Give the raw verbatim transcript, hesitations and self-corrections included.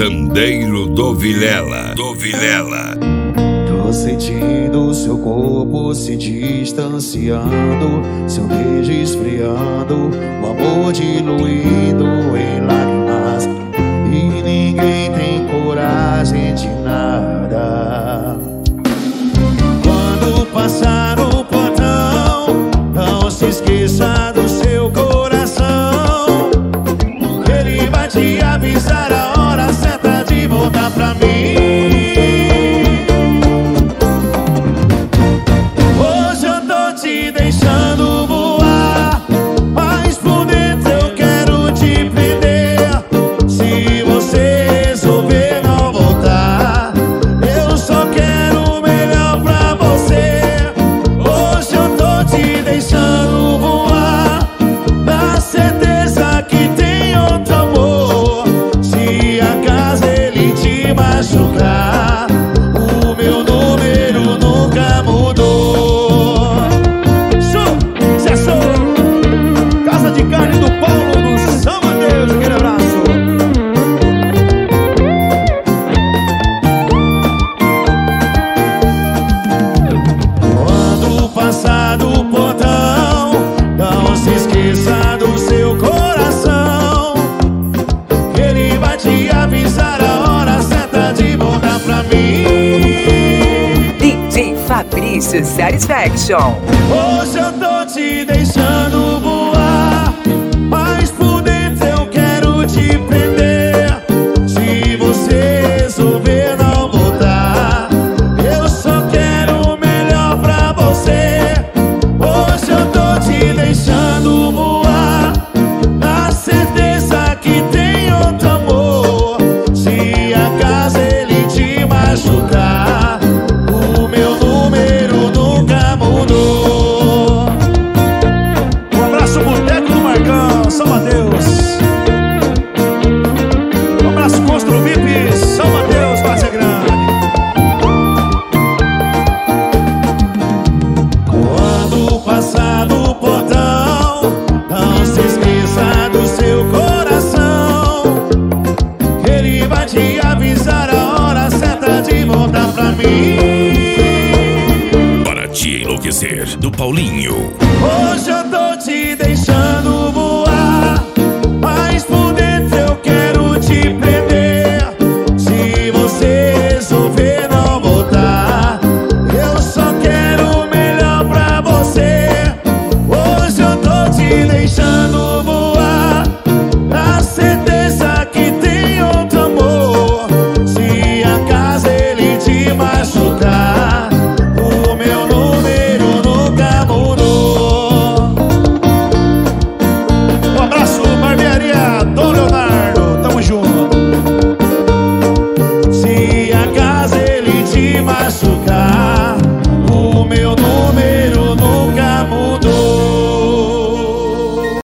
Sandeiro do Vilela, do Vilela. Tô sentindo seu corpo se distanciando, seu beijo esfriando, o amor diluído em lágrimas, e ninguém tem coragem de nada. Quando passar no portão, não se esqueça do seu coração, ele vai te avisar a hora certa de voltar pra mim. Deixando voar, mas por dentro eu quero te prender. Se você resolver não voltar, eu só quero o melhor pra você. Hoje eu tô te deixando voar, na certeza que tem outro amor. Se acaso ele te machucar, o meu número nunca mudou. De carne do Paulo no São Mateus, aquele abraço. Quando passar do portão, não se esqueça do seu coração, ele vai te avisar a hora certa de voltar pra mim. D J Fabrício Satisfaction. Hoje eu tô te deixando voar, mas por dentro eu quero te prender. Se você resolver não voltar, eu só quero o melhor pra você. Hoje eu tô te deixando voar, na certeza que tem outro amor. Se acaso ele te machucar, o meu número nunca mudou. Um abraço pro Boteco do Marcão, São Mateus. Um abraço Constru V I P, São Mateus, Várzea Grande. Quando passar no portão, não se esqueça do seu coração, ele vai te avisar a hora certa de voltar pra mim. Para te enlouquecer, do Paulinho. Hoje eu tô te deixando voar,